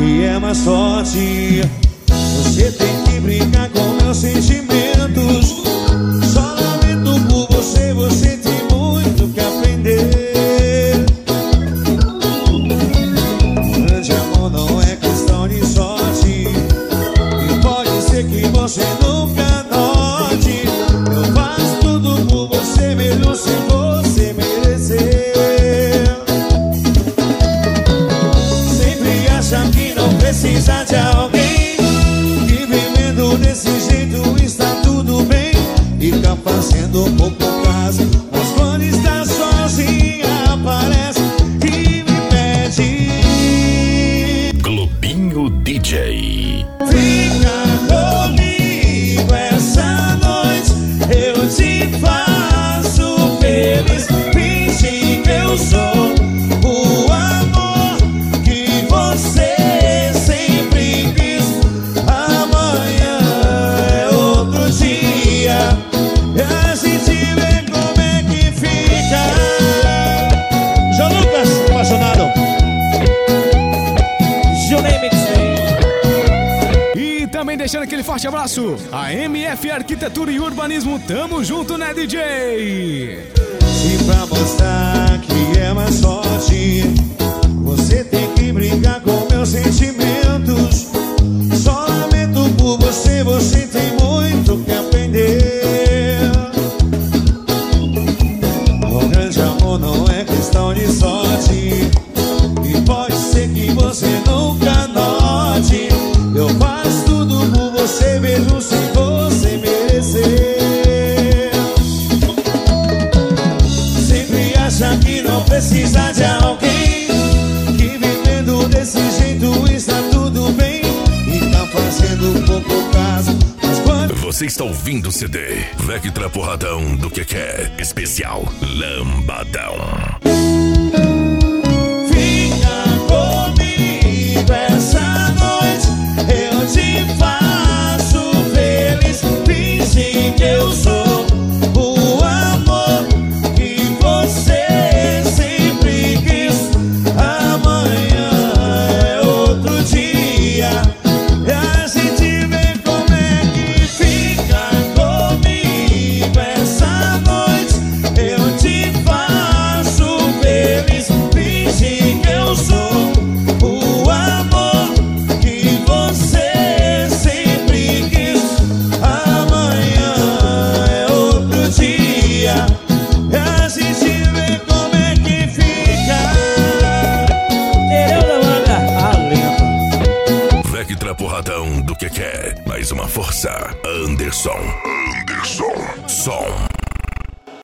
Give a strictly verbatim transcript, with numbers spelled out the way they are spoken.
que é má sorte. Você tem que brincar com meus sentimentos. Só lamento por você, você tem muito que aprender. Um grande amor não é questão de sorte, e pode ser que você nunca note. Eu faço tudo por você, mesmo se você merecer. Sempre acha que não precisa de alguém, que vivendo desse jeito está tudo bem. Fica fazendo pouco caso, mas quando está sozinha aparece e me pede. Globinho D J. Fica comigo essa noite, eu te faço feliz. Finge que eu sou o amor que você sempre quis. Amanhã é outro dia, e a gente vê como é que fica. João Lucas, apaixonado. Junei Mixei. E também deixando aquele forte abraço, a M F Arquitetura e Urbanismo, tamo junto, né, D J? Se pra mostrar que é mais sorte, você tem que brincar com meus sentimentos. Só lamento por você, você tem muito que aprender. O grande amor não é questão de sorte, e pode ser que você nunca note. Eu faço tudo por você, mesmo sem você merecer. Sempre acha que não precisa de alguém, que vivendo desse jeito está tudo bem. E tá fazendo pouco caso, mas quando Você está ouvindo o C D Vectra Porradão do que quer especial Lambadão. fica comigo essa noite, eu te faço feliz. Finge que eu sou o amor que você sempre quis. Amanhã é outro dia, e a gente vê como é que fica. Comigo essa noite, eu te faço feliz. Finge que eu sou o amor que você sempre quis. Amanhã é outro dia, e a gente vê como é que fica. Vectra Porradão do que quer. Mais uma força. Anderson. Anderson. Som.